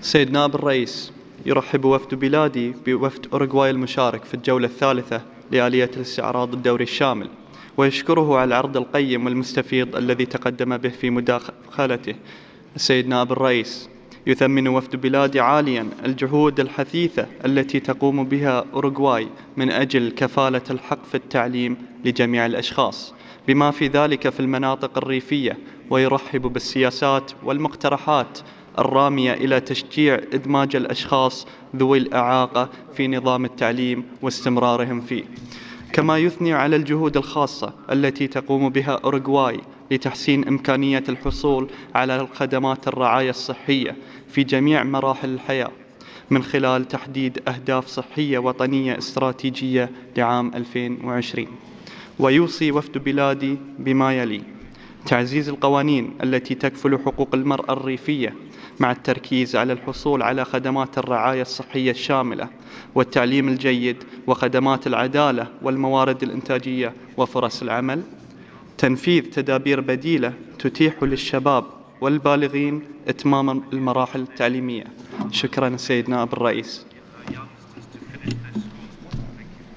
سيد نائب الرئيس، يرحب وفد بلادي بوفد أوروغواي المشارك في الجولة الثالثة لآلية الاستعراض الدوري الشامل، ويشكره على العرض القيم والمستفيض الذي تقدم به في مداخلته. السيد نائب الرئيس، يثمن وفد بلادي عاليا الجهود الحثيثة التي تقوم بها أوروغواي من أجل كفالة الحق في التعليم لجميع الأشخاص، بما في ذلك في المناطق الريفية، ويرحب بالسياسات والمقترحات الرامية إلى تشجيع إدماج الأشخاص ذوي الإعاقة في نظام التعليم واستمرارهم فيه. كما يثني على الجهود الخاصة التي تقوم بها أوروغواي لتحسين إمكانية الحصول على خدمات الرعاية الصحية في جميع مراحل الحياة، من خلال تحديد أهداف صحية وطنية استراتيجية لعام 2020. ويوصي وفد بلادي بما يلي: تعزيز القوانين التي تكفل حقوق المرأة الريفية، مع التركيز على الحصول على خدمات الرعاية الصحية الشاملة والتعليم الجيد وخدمات العدالة والموارد الإنتاجية وفرص العمل. تنفيذ تدابير بديلة تتيح للشباب والبالغين إتمام المراحل التعليمية. شكرا سيد نائب الرئيس.